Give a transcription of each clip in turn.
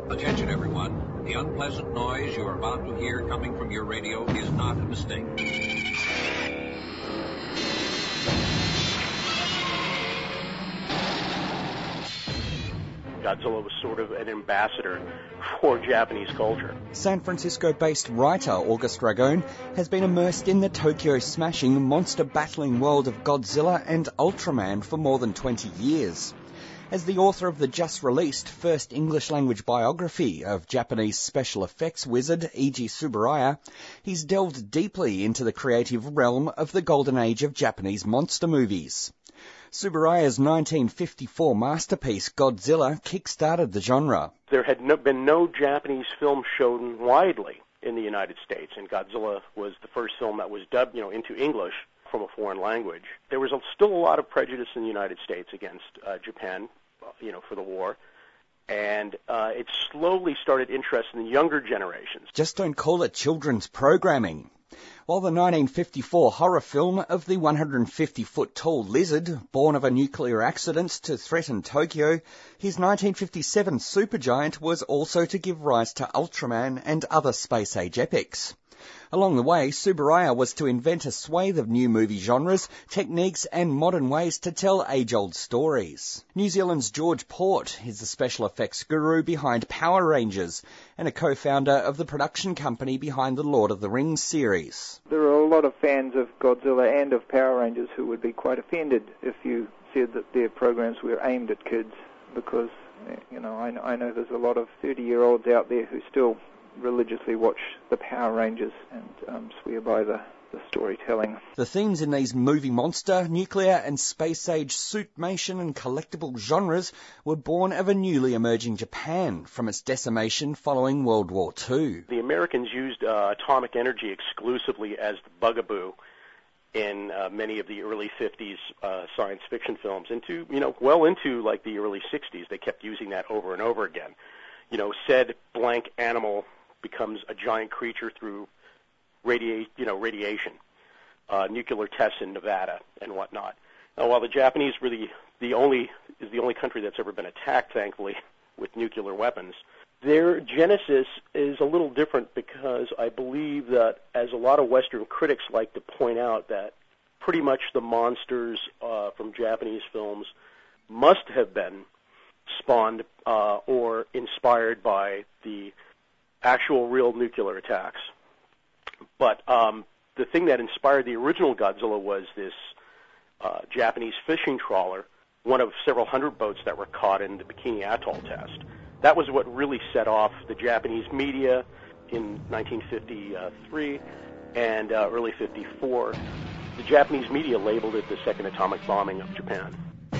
Attention, everyone. The unpleasant noise you are about to hear coming from your radio is not a mistake. Godzilla was sort of an ambassador for Japanese culture. San Francisco-based writer August Ragone has been immersed in the Tokyo-smashing, monster-battling world of Godzilla and Ultraman for more than 20 years. As the author of the just-released first English-language biography of Japanese special effects wizard Eiji Tsuburaya, he's delved deeply into the creative realm of the golden age of Japanese monster movies. Tsuburaya's 1954 masterpiece, Godzilla, kick-started the genre. There had been no Japanese film shown widely in the United States, and Godzilla was the first film that was dubbed, into English from a foreign language. There was still a lot of prejudice in the United States against Japan, for the war, and it slowly started interest in the younger generations. Just don't call it children's programming. While the 1954 horror film of the 150-foot-tall lizard, born of a nuclear accident to threaten Tokyo, his 1957 supergiant was also to give rise to Ultraman and other space-age epics. Along the way, Tsuburaya was to invent a swathe of new movie genres, techniques and modern ways to tell age-old stories. New Zealand's George Port is the special effects guru behind Power Rangers and a co-founder of the production company behind the Lord of the Rings series. There are a lot of fans of Godzilla and of Power Rangers who would be quite offended if you said that their programs were aimed at kids, because, I know there's a lot of 30-year-olds out there who still religiously watch the Power Rangers and swear by the storytelling. The themes in these movie monster, nuclear and space-age suitmation and collectible genres were born of a newly emerging Japan from its decimation following World War II. The Americans used atomic energy exclusively as the bugaboo in many of the early 50s science fiction films, well into like the early 60s. They kept using that over and over again. Said blank animal becomes a giant creature through radiation, nuclear tests in Nevada and whatnot. Now, while the Japanese were the only country that's ever been attacked, thankfully, with nuclear weapons, their genesis is a little different, because I believe that, as a lot of Western critics like to point out, that pretty much the monsters from Japanese films must have been spawned or inspired by the actual real nuclear attacks. But the thing that inspired the original Godzilla was this Japanese fishing trawler, one of several hundred boats that were caught in the Bikini Atoll test. That was what really set off the Japanese media in 1953 and early 54. The Japanese media labeled it the second atomic bombing of Japan.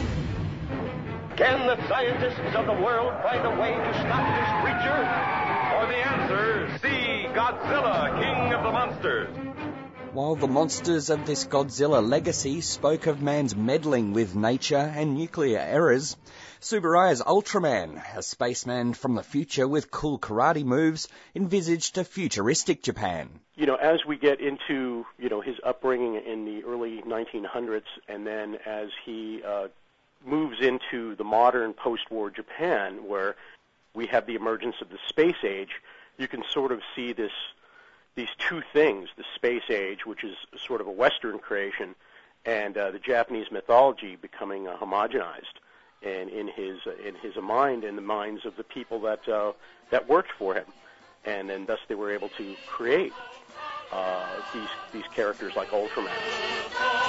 Can the scientists of the world find a way to stop this creature? For the answer, see Godzilla, King of the Monsters. While the monsters of this Godzilla legacy spoke of man's meddling with nature and nuclear errors, Tsuburaya's Ultraman, a spaceman from the future with cool karate moves, envisaged a futuristic Japan. As we get into, his upbringing in the early 1900s, and then as he moves into the modern post-war Japan, where we have the emergence of the space age, you can sort of see these two things, the space age, which is sort of a Western creation, and the Japanese mythology becoming homogenized in his mind and the minds of the people that worked for him, and thus they were able to create these characters like Ultraman.